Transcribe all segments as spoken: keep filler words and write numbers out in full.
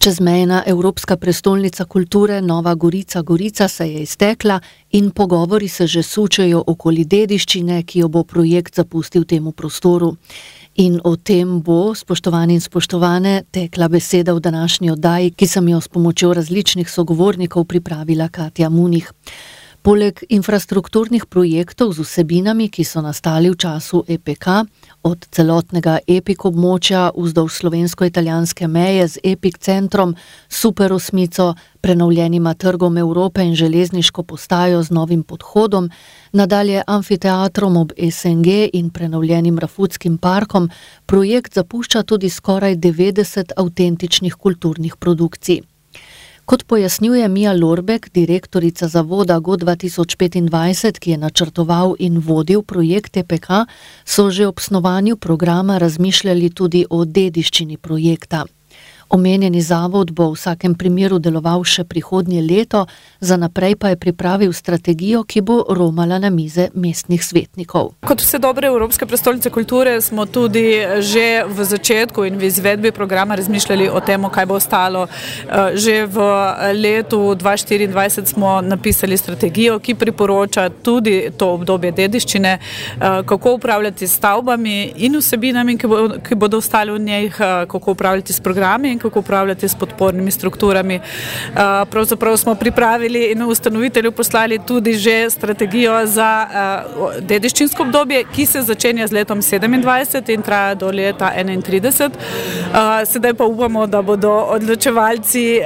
Čezmejna evropska prestolnica kulture Nova Gorica Gorica se je iztekla in pogovori se že sučejo okoli dediščine, ki jo bo projekt zapustil temu prostoru. In o tem bo, spoštovani in spoštovane, tekla beseda v današnji oddaji, ki sem jo s pomočjo različnih sogovornikov pripravila Katja Munih. Poleg infrastrukturnih projektov z vsebinami, ki so nastali v času E P K, od celotnega Epik območja vzdolž slovensko-italijanske meje z Epik centrom, super osmico, prenovljenima trgom Evrope in železniško postajo z novim podhodom, nadalje amfiteatrom ob S N G in prenovljenim Rafutskim parkom, projekt zapušča tudi skoraj devetdeset avtentičnih kulturnih produkcij. Kot pojasnjuje Mija Lorbek, direktorica zavoda Go dva tisoč petindvajset, ki je načrtoval in vodil projekt E P K, so že ob snovanju programa razmišljali tudi o dediščini projekta. Omenjeni zavod bo v vsakem primeru deloval še prihodnje leto, za naprej pa je pripravil strategijo, ki bo romala na mize mestnih svetnikov. Kot vse dobre evropske prestolnice kulture smo tudi že v začetku in v izvedbi programa razmišljali o tem, kaj bo ostalo. Že v letu dva tisoč štiriindvajset smo napisali strategijo, ki priporoča tudi to obdobje dediščine, kako upravljati s stavbami in vsebinami, ki bodo ostali v njih, kako upravljati s programi in kako upravljati s podpornimi strukturami. Pravzaprav smo pripravili in ustanovitelju poslali tudi že strategijo za dediščinsko obdobje, ki se začenja z letom sedemindvajset in traja do leta enaintrideset. Sedaj pa upamo, da bodo odločevalci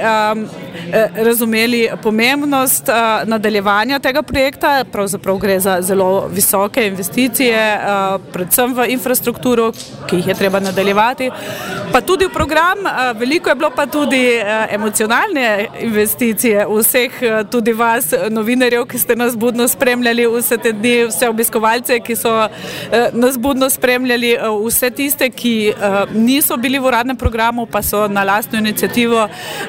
razumeli pomembnost nadaljevanja tega projekta. Pravzaprav gre za zelo visoke investicije, predvsem v infrastrukturo, ki jih je treba nadaljevati, pa tudi v program. Veliko je bilo pa tudi emocionalne investicije vseh, tudi vas, novinarjev, ki ste nas budno spremljali vse te dni, vse obiskovalce, ki so nas budno spremljali, vse tiste, ki niso bili v uradnem programu, pa so na lastno iniciativo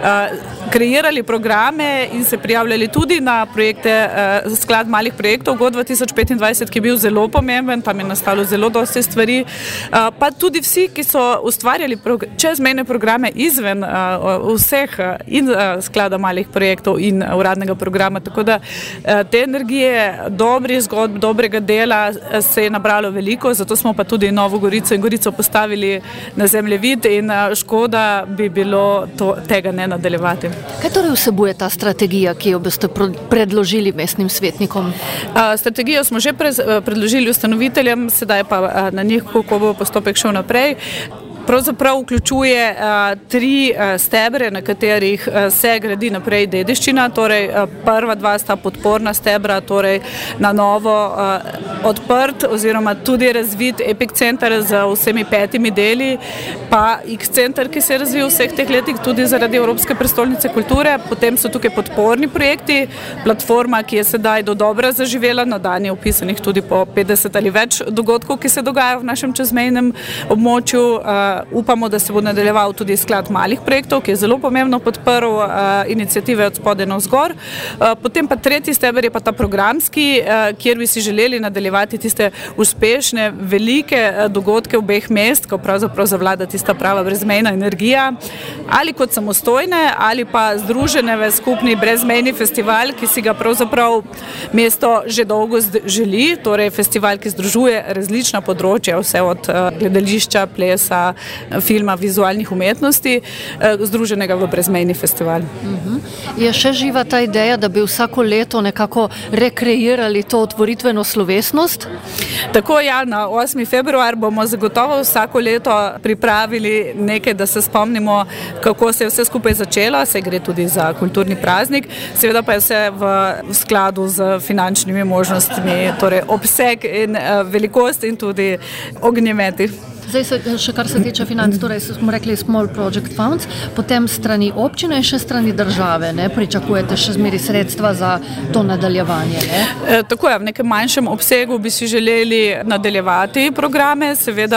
kreirali programe in se prijavljali tudi na projekte, sklad malih projektov Go dva tisoč petindvajset, ki je bil zelo pomemben, tam je nastalo zelo dosti stvari, pa tudi vsi, ki so ustvarjali čezmejne programe izven vseh in sklada malih projektov in uradnega programa, tako da te energije, dobrih zgodb, dobrega dela se je nabralo veliko, zato smo pa tudi Novo Gorico in Gorico postavili na zemljevid in škoda bi bilo to, tega ne nadaljevati. Kaj torej vsebuje ta strategija, ki jo boste predložili mestnim svetnikom? Strategijo smo že predložili ustanoviteljem, sedaj pa na njih, kako bo postopek šel naprej. Pravzaprav vključuje uh, tri uh, stebre, na katerih uh, se gradi naprej dediščina, torej uh, prva dva sta podporna stebra, torej na novo uh, odprt oziroma tudi razvit Epik center z vsemi petimi deli, pa X center, ki se je razvil v vseh teh letih tudi zaradi Evropske prestolnice kulture. Potem so tukaj podporni projekti, platforma, ki je sedaj do dobra zaživela, na dan je upisanih tudi po petdeset ali več dogodkov, ki se dogajajo v našem čezmejnem območju. Uh, Upamo, da se bo nadaljeval tudi sklad malih projektov, ki je zelo pomembno podprl uh, iniciative od spodaj navzgor. Uh, potem pa tretji steber je pa ta programski, uh, kjer bi si želeli nadaljevati tiste uspešne, velike uh, dogodke obeh mest, ko pravzaprav zavlada tista prava brezmejna energija, ali kot samostojne, ali pa združene v skupni brezmejni festival, ki si ga pravzaprav mesto že dolgo želi, torej festival, ki združuje različna področja, vse od uh, gledališča, plesa, filma, vizualnih umetnosti, združenega v brezmejni festival. Uh-huh. Je še živa ta ideja, da bi vsako leto nekako rekreirali to otvoritveno slovesnost? Tako, ja, na osmi februar bomo zagotovo vsako leto pripravili nekaj, da se spomnimo, kako se je vse skupaj začelo, se gre tudi za kulturni praznik, seveda pa je vse v, v skladu z finančnimi možnostmi, torej obseg in uh, velikost in tudi ognjemeti. Zdaj se, še kar se tiče financ, torej smo rekli Small Project Funds, potem strani občine in še strani države, ne? Pričakujete še zmeri sredstva za to nadaljevanje, ne? E, tako je, v nekem manjšem obsegu bi si želeli nadaljevati programe, seveda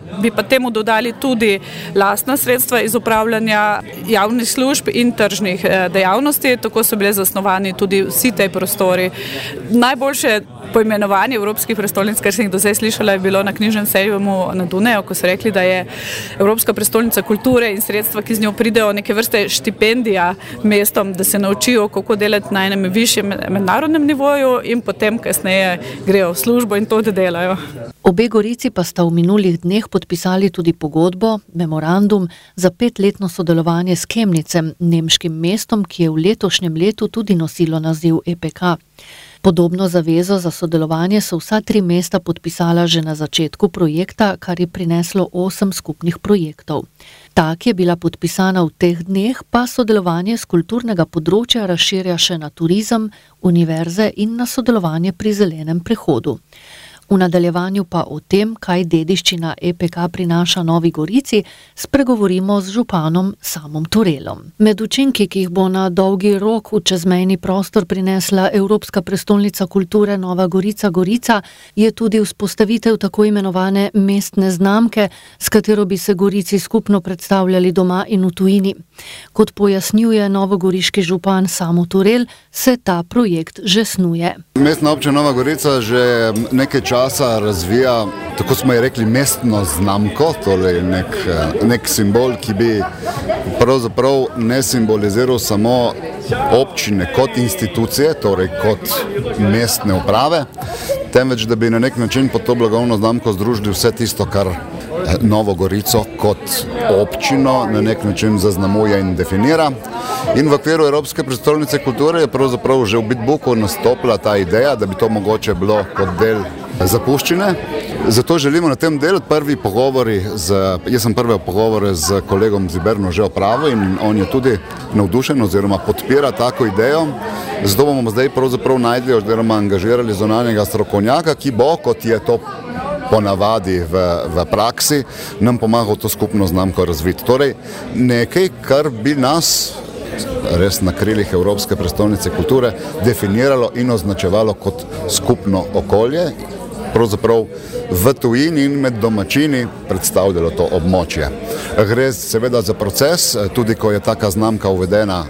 bi pa temu dodali tudi lastna sredstva iz upravljanja javnih služb in tržnih dejavnosti, tako so bile zasnovani tudi vsi tej prostori. Najboljše poimenovanje Evropskih prestolnic, kar sem jih do zdaj slišala, je bilo na knjižnem sejmu na Dunaju, ko so rekli, da je Evropska prestolnica kulture in sredstva, ki z njo pridejo, neke vrste štipendija mestom, da se naučijo, kako delati na enem višjem mednarodnem nivoju in potem kasneje grejo v službo in to, da delajo. Obe Gorici pa sta v minulih dneh podpisali tudi pogodbo, memorandum za petletno sodelovanje s Chemnicem, nemškim mestom, ki je v letošnjem letu tudi nosilo naziv E P K. Podobno zavezo za sodelovanje so vsa tri mesta podpisala že na začetku projekta, kar je prineslo osem skupnih projektov. Ta, ki je bila podpisana v teh dneh, pa sodelovanje z kulturnega področja razširja še na turizem, univerze in na sodelovanje pri zelenem prehodu. V nadaljevanju pa o tem, kaj dediščina E P K prinaša Novi Gorici, spregovorimo z županom Samom Turelom. Med učinki, ki jih bo na dolgi rok v čezmejni prostor prinesla Evropska prestolnica kulture Nova Gorica Gorica, je tudi vzpostavitev tako imenovane mestne znamke, s katero bi se Gorici skupno predstavljali doma in v tujini. Kot pojasnjuje novogoriški župan Samo Turel, se ta projekt že snuje. Mestna občina Nova Gorica že nekaj časa razvija, tako smo ji rekli, mestno znamko, torej nek, nek simbol, ki bi pravzaprav ne simboliziral samo občine kot institucije, torej kot mestne uprave, temveč da bi na nek način pod to blagovno znamko združili vse tisto, kar Novo Gorico kot občino na nek način zaznamuje in definira. In v okviru Evropske prestolnice kulture je pravzaprav že v Bitbooku nastopila ta ideja, da bi to mogoče bilo kot del zapuščine. Zato želimo na tem delu prvi pogovori, z, jaz sem prve pogovore z kolegom Ziberno že opravil in on je tudi navdušen oziroma podpira tako idejo. Zato bomo zdaj pravzaprav najdli oziroma angažirali zunanjega strokovnjaka, ki bo, kot je to ponavadi v, v praksi, nam pomagal to skupno znamko razviti. Torej, nekaj, kar bi nas res na krilih Evropske prestolnice kulture definiralo in označevalo kot skupno okolje, pravzaprav v tujini in med domačini predstavljalo to območje. Gre seveda za proces, tudi ko je taka znamka uvedena,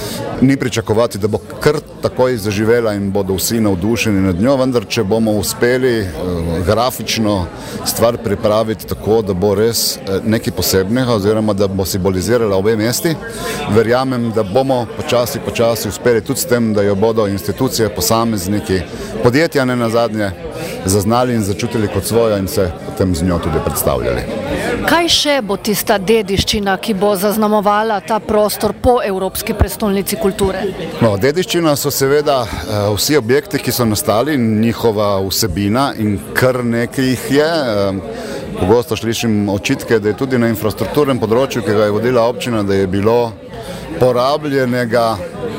ni pričakovati, da bo kar takoj zaživela in bodo vsi navdušeni nad njo, vendar če bomo uspeli grafično stvar pripraviti tako, da bo res nekaj posebnega oziroma da bo simbolizirala obe mesti, verjamem, da bomo počasi, počasi uspeli tudi s tem, da jo bodo institucije, posamezniki, podjetja ne nazadnje zaznali in začutili kot svojo in se potem z njo tudi predstavljali. Kaj še bo tista dediščina, ki bo zaznamovala ta prostor po Evropski prestolnici kulture? No, dediščina so seveda uh, vsi objekti, ki so nastali, njihova vsebina in kar nekaj jih je. Uh, pogosto slišim očitke, da je tudi na infrastrukturnem področju, ki ga je vodila občina, da je bilo porabljenega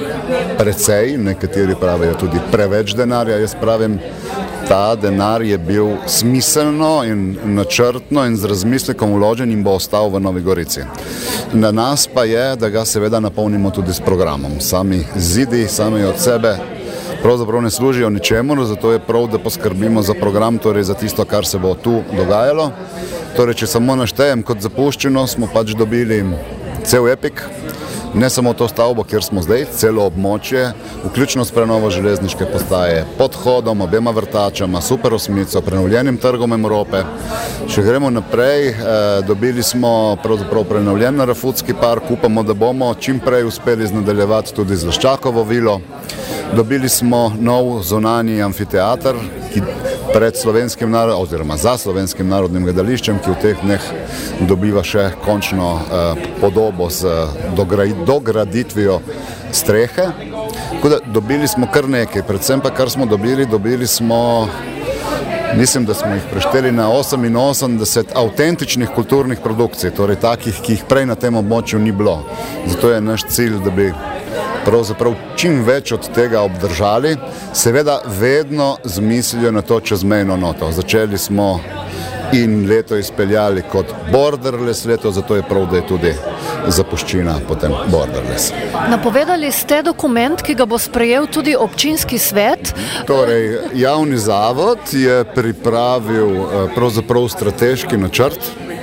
precej, nekateri pravijo tudi preveč denarja, jaz pravim, ta denar je bil smiselno in načrtno in z razmislekom vložen in bo ostal v Novi Gorici. Na nas pa je, da ga seveda napolnimo tudi s programom. Sami zidi, sami od sebe pravzaprav ne služijo ničemur, zato je prav, da poskrbimo za program, torej za tisto, kar se bo tu dogajalo. Torej, če samo naštejem kot zapuščino, smo pač dobili cel epik, ne samo to stavbo, kjer smo zdaj, celo območje, vključno s prenovo železniške postaje, podhodom, obema vrtačama, super osmico, prenovljenim trgom Evrope. Če gremo naprej, eh, dobili smo pravzaprav prenovljen Rafutski park, upamo, da bomo čim prej uspeli nadaljevati tudi z Laščakovo vilo. Dobili smo nov zunanji amfiteater, ki pred slovenskim narodom, oziroma za slovenskim narodnim gledališčem, ki v teh dneh dobiva še končno eh, podobo z dograditvijo strehe. Tako da dobili smo kar nekaj, predvsem pa kar smo dobili, dobili smo, mislim, da smo jih prešteli na oseminosemdeset avtentičnih kulturnih produkcij, torej takih, ki jih prej na tem območju ni bilo. Zato je naš cilj, da bi pravzaprav čim več od tega obdržali, seveda vedno z mislijo na to čezmejno noto. Začeli smo in leto izpeljali kot borderless leto, zato je prav, da je tudi zapuščina potem borderless. Napovedali ste dokument, ki ga bo sprejel tudi občinski svet. Torej, javni zavod je pripravil pravzaprav strateški načrt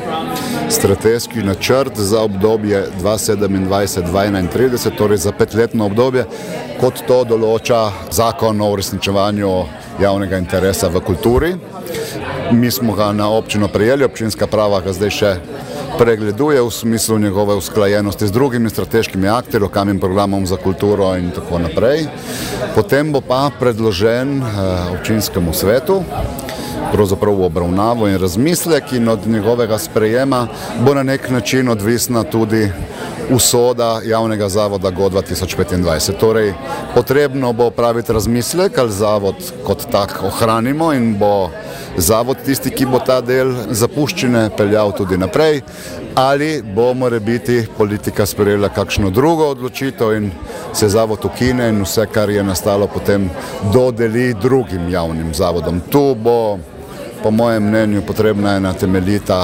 strateški načrt za obdobje dva tisoč sedemindvajset do dva tisoč enaintrideset, torej za petletno obdobje, kot to določa zakon o uresničevanju javnega interesa v kulturi. Mi smo ga na občino prejeli, občinska prava ga zdaj še pregleduje v smislu njegove usklajenosti z drugimi strateškimi akti, lokalnim programom za kulturo in tako naprej. Potem bo pa predložen občinskemu svetu, pravzaprav v obravnavo in razmislek, in od njegovega sprejema bo na nek način odvisna tudi usoda javnega zavoda G O dva tisoč petindvajset. Torej, potrebno bo praviti razmislek, ali zavod kot tak ohranimo in bo zavod tisti, ki bo ta del zapuščine peljal tudi naprej, ali bo morebiti politika sprejela kakšno drugo odločitev in se zavod ukine in vse, kar je nastalo, potem dodeli drugim javnim zavodom. Tu bo po mojem mnenju potrebna ena temeljita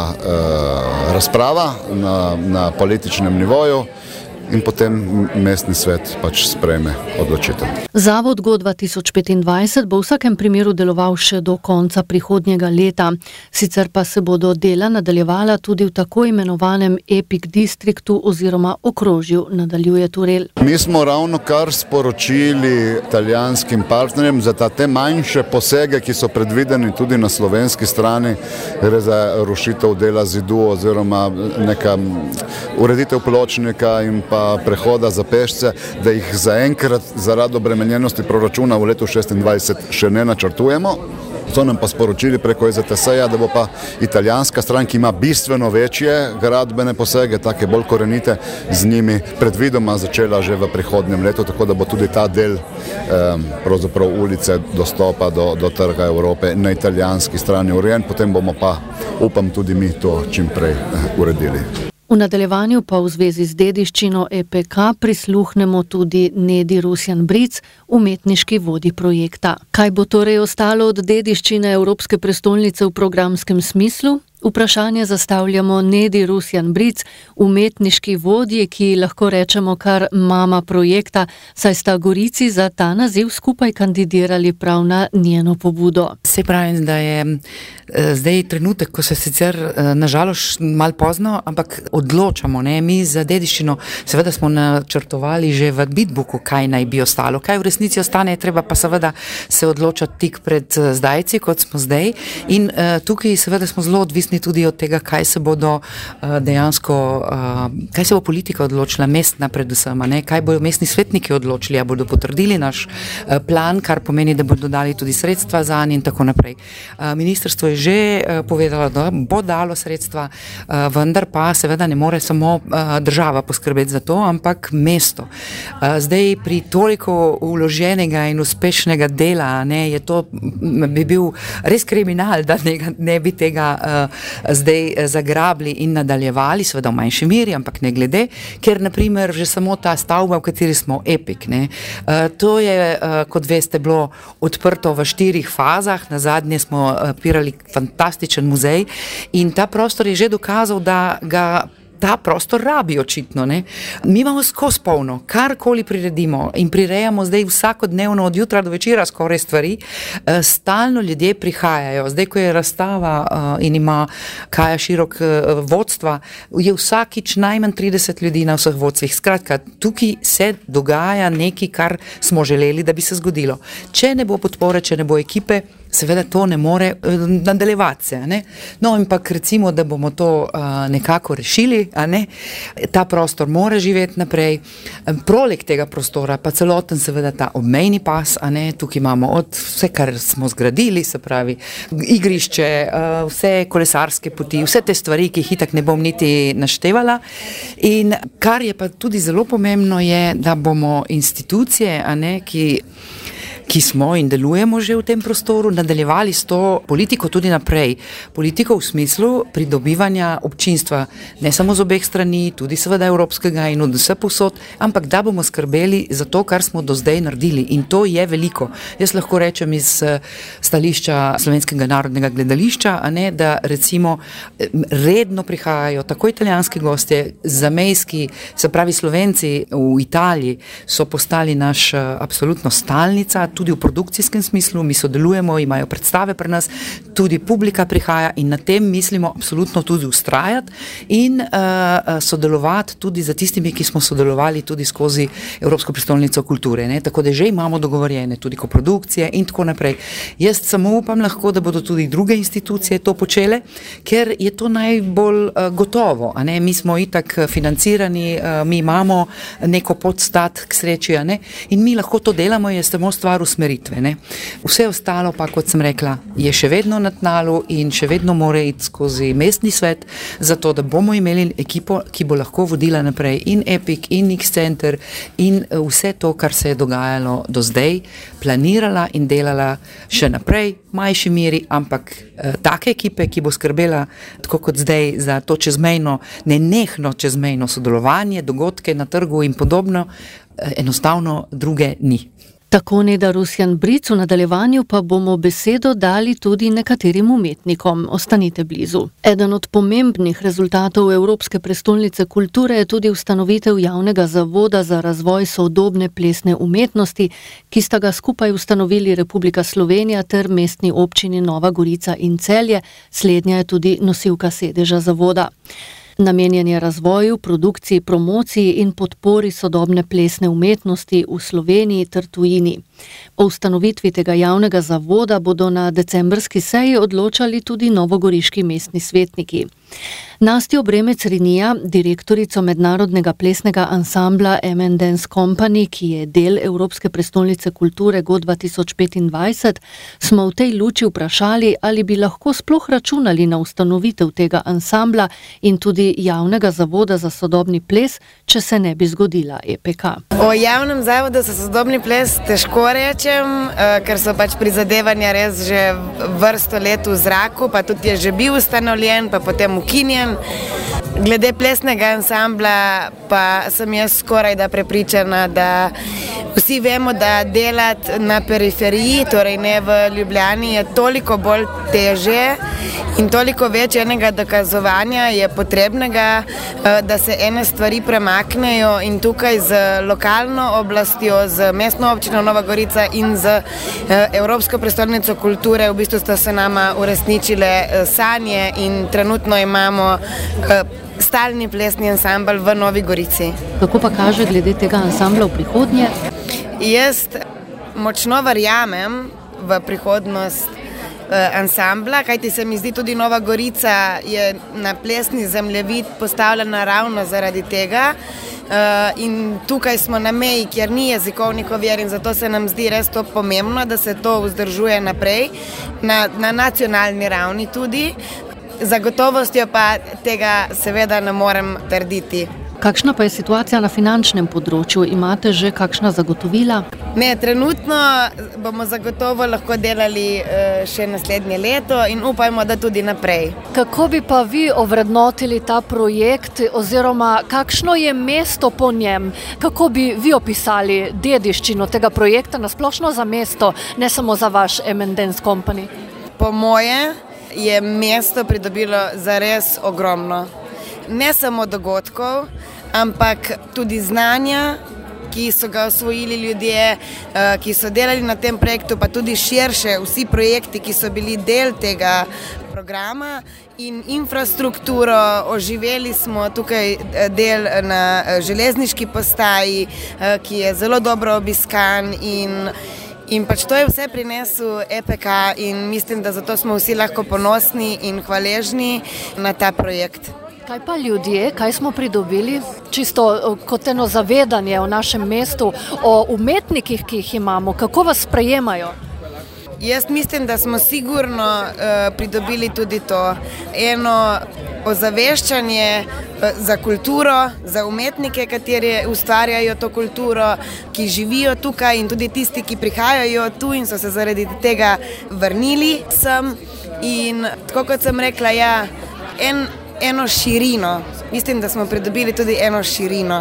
eh, razprava na, na političnem nivoju in potem mestni svet pač sprejme odločitev. Zavod G O dva tisoč petindvajset bo v vsakem primeru deloval še do konca prihodnjega leta. Sicer pa se bodo dela nadaljevala tudi v tako imenovanem Epic Districtu oziroma okrožju, nadaljuje Turel. Mi smo ravno kar sporočili italijanskim partnerjem za ta te manjše posege, ki so predvideni tudi na slovenski strani, gre za rušitev dela zidu oziroma neka ureditev pločnika in pa prehoda za pešce, da jih zaenkrat zaradi obremenjenosti proračuna v letu šestindvajset še ne načrtujemo. So nam pa sporočili preko E Z T S-ja, da bo pa italijanska stran, ki ima bistveno večje gradbene posege, take bolj korenite, z njimi predvidoma začela že v prihodnjem letu, tako da bo tudi ta del eh, pravzaprav ulice dostopa do, do trga Evrope na italijanski strani urejen, potem bomo pa, upam, tudi mi to čim prej eh, uredili. V nadaljevanju pa v zvezi z dediščino E P K prisluhnemo tudi Nedi Rusjan-Bric, umetniški vodji projekta. Kaj bo torej ostalo od dediščine Evropske prestolnice v programskem smislu? Vprašanje zastavljamo Nedi Rusjan-Bric, umetniški vodji, ki lahko rečemo kar mama projekta, saj sta Gorici za ta naziv skupaj kandidirali prav na njeno pobudo. Se pravi, da je zdaj trenutek, ko se sicer nažalost malo pozno, ampak odločamo, ne, mi za dediščino, seveda smo načrtovali že v bitbooku, kaj naj bi ostalo, kaj v resnici ostane, treba pa seveda se odločati tik pred zdajci, kot smo zdaj, in uh, tukaj seveda smo zelo odvisni tudi od tega, kaj se bodo uh, dejansko, uh, kaj se bo politika odločila, mestna predvsem, ne? Kaj bodo mestni svetniki odločili, a bodo potrdili naš uh, plan, kar pomeni, da bodo dali tudi sredstva za nj in tako naprej. Uh, ministrstvo je že uh, povedalo, da bo dalo sredstva, uh, vendar pa seveda ne more samo uh, država poskrbeti za to, ampak mesto. Uh, zdaj pri toliko vloženega in uspešnega dela, ne, je to, bi bil res kriminal, da ne, ne bi tega uh, zdaj zagrabili in nadaljevali, seveda v manjši meri, ampak ne glede, ker naprimer že samo ta stavba, v kateri smo Epic, ne, uh, to je, uh, kot veste, bilo odprto v štirih fazah, na zadnje smo odpirali fantastičen muzej in ta prostor je že dokazal, da ga ta prostor rabi očitno, ne. Mi imamo skozi polno, karkoli priredimo in prirejamo zdaj vsakodnevno od jutra do večera skoraj stvari, stalno ljudje prihajajo. Zdaj, ko je razstava in ima Kaja širok vodstva, je vsakič najmanj trideset ljudi na vseh vodstvih. Skratka, tukaj se dogaja nekaj, kar smo želeli, da bi se zgodilo. Če ne bo podpore, če ne bo ekipe, seveda to ne more nadaljevati se, ne. No, in pa recimo, da bomo to uh, nekako rešili, a ne, ta prostor mora živeti naprej. Proleg tega prostora, pa celoten seveda ta obmejni pas, a ne, tukaj imamo od vse, kar smo zgradili, se pravi, igrišče, uh, vse kolesarske poti, vse te stvari, ki jih itak ne bom niti naštevala. In kar je pa tudi zelo pomembno je, da bomo institucije, a ne, ki ki smo in delujemo že v tem prostoru, nadaljevali s to politiko tudi naprej. Politiko v smislu pridobivanja občinstva, ne samo z obeh strani, tudi seveda evropskega in od vse posod, ampak da bomo skrbeli za to, kar smo do zdaj naredili. In to je veliko. Jaz lahko rečem iz stališča Slovenskega narodnega gledališča, a ne, da recimo redno prihajajo tako italijanski gostje, zamejski, se pravi Slovenci v Italiji so postali naš absolutno stalnica, tudi v produkcijskem smislu, mi sodelujemo, imajo predstave pri nas, tudi publika prihaja in na tem mislimo absolutno tudi ustrajati in uh, sodelovati tudi za tistimi, ki smo sodelovali tudi skozi Evropsko prestolnico kulture, ne? Tako da že imamo dogovorjene tudi koprodukcije in tako naprej. Jaz samo upam lahko, da bodo tudi druge institucije to počele, ker je to najbolj uh, gotovo, a ne? Mi smo itak financirani, uh, mi imamo neko podstat k sreči, a ne? In mi lahko to delamo, je samo stvar usmeritve, ne? Vse ostalo pa, kot sem rekla, je še vedno na tnalu in še vedno mora iti skozi mestni svet, zato da bomo imeli ekipo, ki bo lahko vodila naprej in Epic, in X-Center in vse to, kar se je dogajalo do zdaj, planirala in delala še naprej, v manjši meri, ampak eh, take ekipe, ki bo skrbela, tako kot zdaj, za to čezmejno, nenehno čezmejno sodelovanje, dogodke na trgu in podobno, eh, enostavno druge ni. Tako Neda Rusjan-Bric, v nadaljevanju pa bomo besedo dali tudi nekaterim umetnikom. Ostanite blizu. Eden od pomembnih rezultatov Evropske prestolnice kulture je tudi ustanovitev javnega zavoda za razvoj sodobne plesne umetnosti, ki sta ga skupaj ustanovili Republika Slovenija ter mestni občini Nova Gorica in Celje, slednja je tudi nosilka sedeža zavoda. Namenjen je razvoju, produkciji, promociji in podpori sodobne plesne umetnosti v Sloveniji ter tujini. O ustanovitvi tega javnega zavoda bodo na decembrski seji odločali tudi novogoriški mestni svetniki. Nastjo Bremec-Rinija, direktorico mednarodnega plesnega ansambla M and Dance Company, ki je del Evropske prestolnice kulture Go dva tisoč petindvajset, smo v tej luči vprašali, ali bi lahko sploh računali na ustanovitev tega ansambla in tudi javnega zavoda za sodobni ples, če se ne bi zgodila E P K. O javnem zavodu za sodobni ples težko rečem, ker so pač prizadevanja res že vrsto let v zraku, pa tudi je že bil ustanovljen, pa potem ukinjen. Glede plesnega ansambla pa sem jaz skoraj da prepričana, da vsi vemo, da delati na periferiji, torej ne v Ljubljani, je toliko bolj teže in toliko več enega dokazovanja je potrebnega, da se ene stvari premaknejo in tukaj z lokalno oblastjo, z mestno občino Nova Gorica in z Evropsko prestolnico kulture v bistvu sta se nama uresničile sanje in trenutno imamo stalni plesni ansambl v Novi Gorici. Kako pa kaže glede tega ansambla v prihodnje? Jaz močno verjamem v prihodnost ansambla, kajti se mi zdi tudi Nova Gorica je na plesni zemljevid postavljena ravno zaradi tega. In tukaj smo na meji, kjer ni jezikovnih ovir in zato se nam zdi res to pomembno, da se to vzdržuje naprej, na, na nacionalni ravni tudi. Zagotovostjo pa tega seveda ne morem trditi. Kakšna pa je situacija na finančnem področju? Imate že kakšna zagotovila? Ne, trenutno bomo zagotovo lahko delali še naslednje leto in upajmo, da tudi naprej. Kako bi pa vi ovrednotili ta projekt oziroma kakšno je mesto po njem? Kako bi vi opisali dediščino tega projekta nasplošno za mesto, ne samo za vaš M and Dance Company? Po moje je mesto pridobilo zares ogromno. Ne samo dogodkov, ampak tudi znanja, ki so ga osvojili ljudje, ki so delali na tem projektu, pa tudi širše vsi projekti, ki so bili del tega programa in infrastrukturo. Oživeli smo tukaj del na železniški postaji, ki je zelo dobro obiskan in In pač to je vse prinesel E P K in mislim, da zato smo vsi lahko ponosni in hvaležni na ta projekt. Kaj pa ljudje, kaj smo pridobili? Čisto kot eno zavedanje o našem mestu, o umetnikih, ki jih imamo, kako vas sprejemajo? Jaz mislim, da smo sigurno uh, pridobili tudi to eno ozaveščanje za kulturo, za umetnike, kateri ustvarjajo to kulturo, ki živijo tukaj in tudi tisti, ki prihajajo tu in so se zaradi tega vrnili sem. In tako kot sem rekla, ja, en, eno širino. Mislim, da smo pridobili tudi eno širino.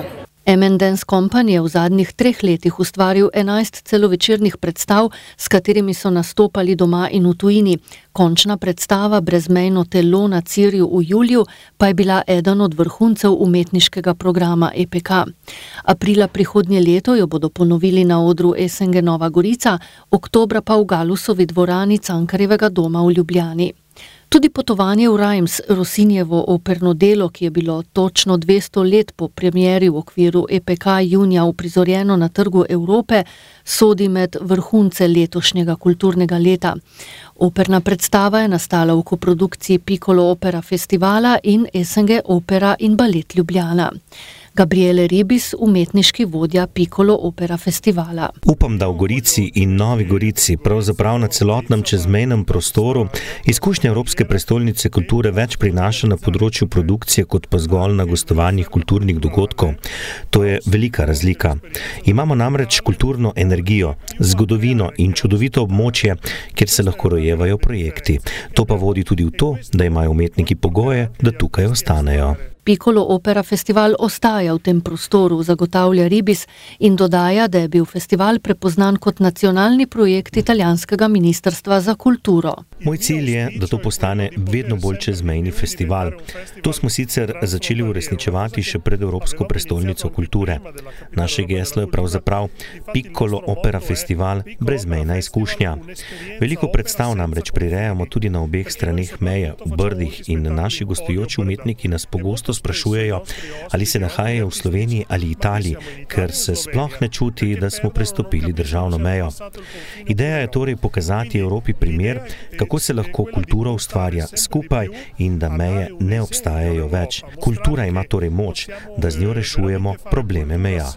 M and Dance Company je v zadnjih treh letih ustvaril enajst celovečernih predstav, s katerimi so nastopali doma in v tujini. Končna predstava Brezmejno telo na Cirju v juliju pa je bila eden od vrhuncev umetniškega programa E P K. Aprila prihodnje leto jo bodo ponovili na odru S N G Nova Gorica, oktobra pa v Galusovi dvorani Cankarjevega doma v Ljubljani. Tudi potovanje v Reims, Rossinjevo operno delo, ki je bilo točno dvesto let po premieri v okviru E P K junija uprizorjeno na Trgu Evrope, sodi med vrhunce letošnjega kulturnega leta. Operna predstava je nastala v koprodukciji Piccolo Opera Festivala in S N G Opera in Balet Ljubljana. Gabriele Ribis, umetniški vodja Piccolo Opera Festivala. Upam, da v Gorici in Novi Gorici, pravzaprav na celotnem čezmejnem prostoru, izkušnja Evropske prestolnice kulture več prinaša na področju produkcije, kot pa zgolj na gostovanjih kulturnih dogodkov. To je velika razlika. Imamo namreč kulturno energijo, zgodovino in čudovito območje, kjer se lahko rojevajo projekti. To pa vodi tudi v to, da imajo umetniki pogoje, da tukaj ostanejo. Piccolo Opera Festival ostaja v tem prostoru, zagotavlja Ribis in dodaja, da je bil festival prepoznan kot nacionalni projekt italijanskega ministrstva za kulturo. Moj cilj je, da to postane vedno bolj čezmejni festival. To smo sicer začeli uresničevati še pred Evropsko prestolnico kulture. Naše geslo je pravzaprav Piccolo Opera Festival, brezmejna izkušnja. Veliko predstav namreč prirejamo tudi na obeh straneh meje, v Brdih, in naši gostujoči umetniki nas pogosto sprašujejo, ali se nahajajo v Sloveniji ali Italiji, ker se sploh ne čuti, da smo prestopili državno mejo. Ideja je torej pokazati Evropi primer, kako se lahko kultura ustvarja skupaj in da meje ne obstajajo več. Kultura ima torej moč, da z njo rešujemo probleme meja.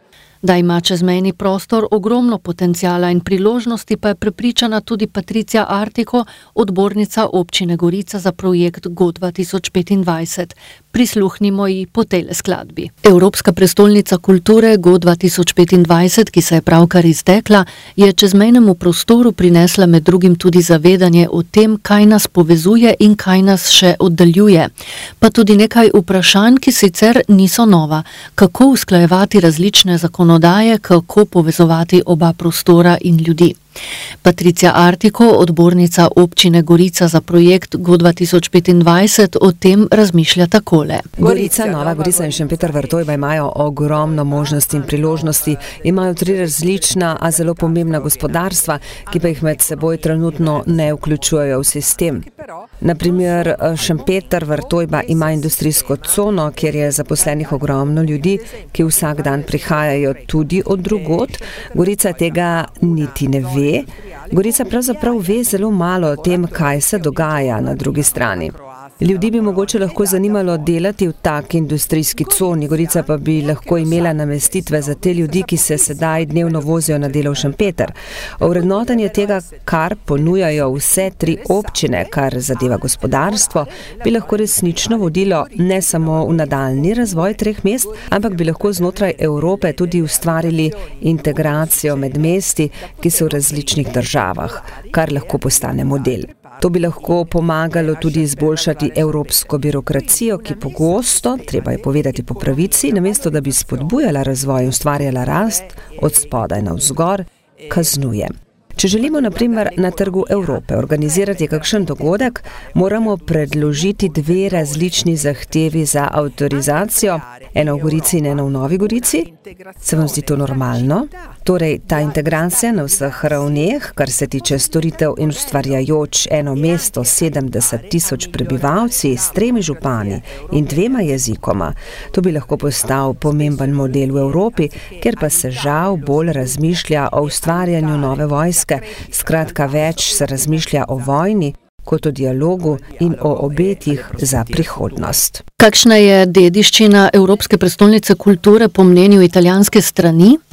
Da ima čezmejni prostor ogromno potencijala in priložnosti, pa je prepričana tudi Patricia Artiko, odbornica občine Gorica za projekt Go dva tisoč petindvajset. Prisluhnimo ji po tejle skladbi. Evropska prestolnica kulture Go dva tisoč petindvajset, ki se je pravkar iztekla, je čezmejnemu prostoru prinesla med drugim tudi zavedanje o tem, kaj nas povezuje in kaj nas še oddaljuje. Pa tudi nekaj vprašanj, ki sicer niso nova. Kako usklajevati različne zakonodaje, kako povezovati oba prostora in ljudi. Patricia Artiko, odbornica občine Gorica za projekt Go dva tisoč petindvajset, o tem razmišlja takole. Gorica, Nova Gorica in Šempeter Vrtojba imajo ogromno možnosti in priložnosti, imajo tri različna, a zelo pomembna gospodarstva, ki pa jih med seboj trenutno ne vključujejo v sistem. Naprimer, Šempeter Vrtojba ima industrijsko cono, kjer je zaposlenih ogromno ljudi, ki vsak dan prihajajo tudi od drugod. Gorica tega niti ne ve. Gorica pravzaprav ve zelo malo o tem, kaj se dogaja na drugi strani. Ljudi bi mogoče lahko zanimalo delati v taki industrijski coni, Gorica pa bi lahko imela namestitve za te ljudi, ki se sedaj dnevno vozijo na delo v Šempeter. Ovrednotenje tega, kar ponujajo vse tri občine, kar zadeva gospodarstvo, bi lahko resnično vodilo ne samo v nadaljnji razvoj treh mest, ampak bi lahko znotraj Evrope tudi ustvarili integracijo med mesti, ki so v različnih državah, kar lahko postane model. To bi lahko pomagalo tudi izboljšati evropsko birokracijo, ki pogosto, treba je povedati po pravici, namesto da bi spodbujala razvoj in ustvarjala rast od spodaj navzgor, kaznuje. Če želimo na primer na Trgu Evrope organizirati kakšen dogodek, moramo predložiti dve različni zahtevi za avtorizacijo, eno v Gorici in eno v Novi Gorici. Se vam zdi to normalno? Torej, ta integracija na vseh ravneh, kar se tiče storitev in ustvarjajoč eno mesto sedemdeset tisoč prebivalci s tremi župani in dvema jezikoma, to bi lahko postal pomemben model v Evropi, kjer pa se žal bolj razmišlja o ustvarjanju nove vojske, skratka več se razmišlja o vojni kot o dialogu in o obetih za prihodnost. Kakšna je dediščina Evropske prestolnice kulture po mnenju italijanske strani?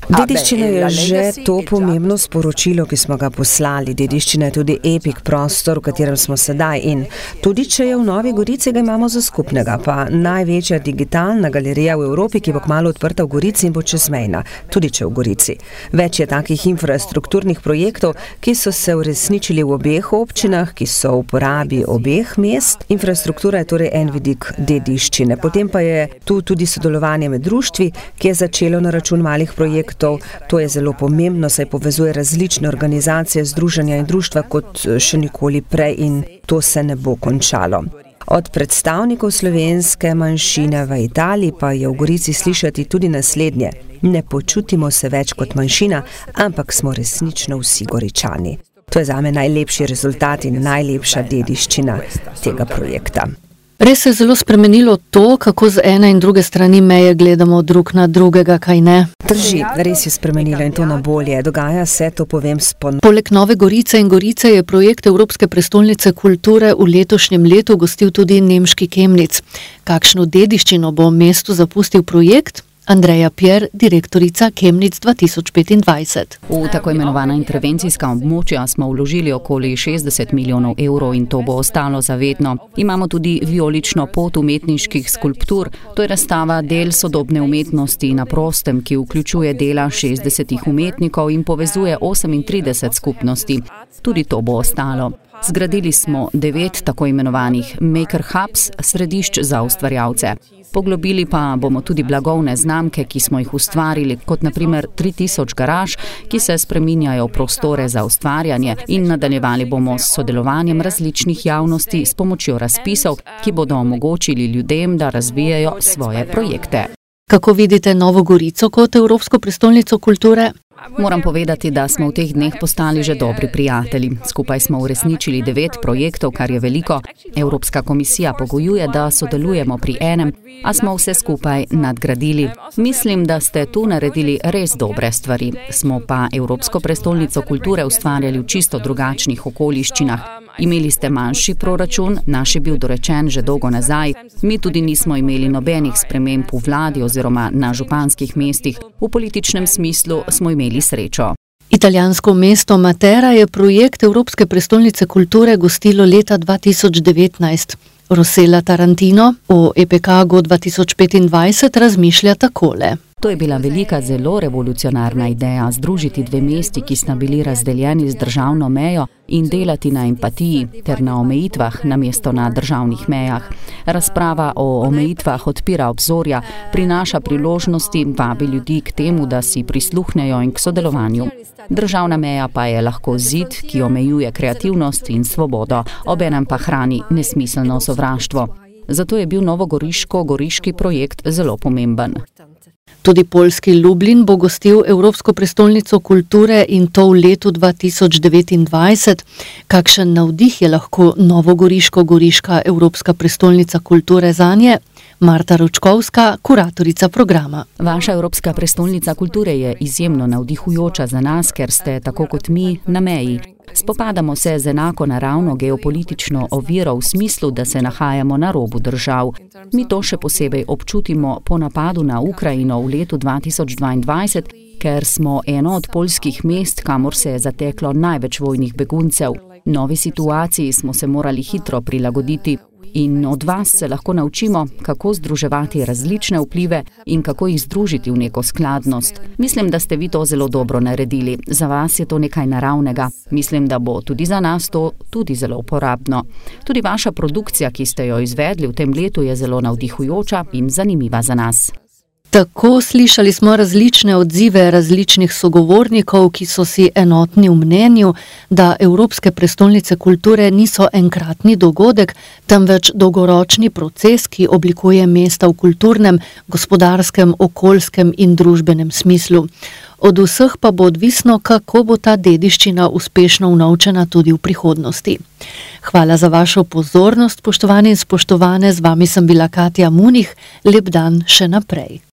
Dediščina je že to pomembno sporočilo, ki smo ga poslali. Dediščina je tudi epik prostor, v katerem smo sedaj in tudi če je v Novi Gorici, ga imamo za skupnega. Pa največja digitalna galerija v Evropi, ki bo kmalu odprta v Gorici in bo čezmejna, tudi če v Gorici. Več je takih infrastrukturnih projektov, ki so se uresničili v obeh občinah, ki so v uporabi obeh mest. Infrastruktura je torej en vidik dediščine. Potem pa je tu tudi sodelovanje med društvi, ki je začelo na račun malih projektov. To je zelo pomembno, saj povezuje različne organizacije, združenja in društva kot še nikoli prej in to se ne bo končalo. Od predstavnikov slovenske manjšine v Italiji pa je v Gorici slišati tudi naslednje. Ne počutimo se več kot manjšina, ampak smo resnično vsi Goričani. To je zame najlepši rezultat in najlepša dediščina tega projekta. Res se je zelo spremenilo to, kako z ene in druge strani meje gledamo drug na drugega, kaj ne? Drži, res je spremenilo in to na bolje. Dogaja se, to povem spon. Poleg Nove Gorice in Gorice je projekt Evropske prestolnice kulture v letošnjem letu gostil tudi nemški Chemnitz. Kakšno dediščino bo mestu zapustil projekt? Andreja Pier, direktorica Chemnitz dva tisoč petindvajset. V tako imenovana intervencijska območja smo vložili okoli šestdeset milijonov evrov in to bo ostalo zavedno. Imamo tudi vijolično pot umetniških skulptur, to je razstava del sodobne umetnosti na prostem, ki vključuje dela šestdesetih umetnikov in povezuje osemintrideset skupnosti. Tudi to bo ostalo. Zgradili smo devet tako imenovanih Maker Hubs, središč za ustvarjalce. Poglobili pa bomo tudi blagovne znamke, ki smo jih ustvarili, kot na primer tri tisoč garaž, ki se spreminjajo v prostore za ustvarjanje in nadaljevali bomo s sodelovanjem različnih javnosti s pomočjo razpisov, ki bodo omogočili ljudem, da razvijajo svoje projekte. Kako vidite Novo Gorico kot Evropsko prestolnico kulture? Moram povedati, da smo v teh dneh postali že dobri prijatelji. Skupaj smo uresničili devet projektov, kar je veliko. Evropska komisija pogojuje, da sodelujemo pri enem, a smo vse skupaj nadgradili. Mislim, da ste tu naredili res dobre stvari. Smo pa Evropsko prestolnico kulture ustvarjali v čisto drugačnih okoliščinah. Imeli ste manjši proračun, naš je bil dorečen že dolgo nazaj. Mi tudi nismo imeli nobenih sprememb v vladi oziroma na županskih mestih. V političnem smislu smo imeli srečo. Italijansko mesto Matera je projekt Evropske prestolnice kulture gostilo leta dva tisoč devetnajst. Rossella Tarantino o E P K Go dva tisoč petindvajset razmišlja takole. To je bila velika, zelo revolucionarna ideja, združiti dve mesti, ki sta bili razdeljeni z državno mejo in delati na empatiji ter na omejitvah namesto na državnih mejah. Razprava o omejitvah odpira obzorja, prinaša priložnosti, vabi ljudi k temu, da si prisluhnejo in k sodelovanju. Državna meja pa je lahko zid, ki omejuje kreativnost in svobodo, obenem pa hrani nesmiselno sovraštvo. Zato je bil novogoriško-goriški projekt zelo pomemben. Tudi poljski Lublin bo gostil Evropsko prestolnico kulture in to v letu dva tisoč devetindvajset. Kakšen navdih je lahko novogoriško-goriška Evropska prestolnica kulture zanje? Marta Ručkovska, kuratorica programa. Vaša Evropska prestolnica kulture je izjemno navdihujoča za nas, ker ste, tako kot mi, na meji. Spopadamo se z enako naravno geopolitično oviro v smislu, da se nahajamo na robu držav. Mi to še posebej občutimo po napadu na Ukrajino v letu dva tisoč dvaindvajset, ker smo eno od poljskih mest, kamor se je zateklo največ vojnih beguncev. Novi situaciji smo se morali hitro prilagoditi. In od vas se lahko naučimo, kako združevati različne vplive in kako jih združiti v neko skladnost. Mislim, da ste vi to zelo dobro naredili. Za vas je to nekaj naravnega. Mislim, da bo tudi za nas to tudi zelo uporabno. Tudi vaša produkcija, ki ste jo izvedli v tem letu, je zelo navdihujoča in zanimiva za nas. Tako slišali smo različne odzive različnih sogovornikov, ki so si enotni v mnenju, da Evropske prestolnice kulture niso enkratni dogodek, temveč dolgoročni proces, ki oblikuje mesta v kulturnem, gospodarskem, okoljskem in družbenem smislu. Od vseh pa bo odvisno, kako bo ta dediščina uspešno unovčena tudi v prihodnosti. Hvala za vašo pozornost, spoštovani in spoštovane, z vami sem bila Katja Munih, lep dan še naprej.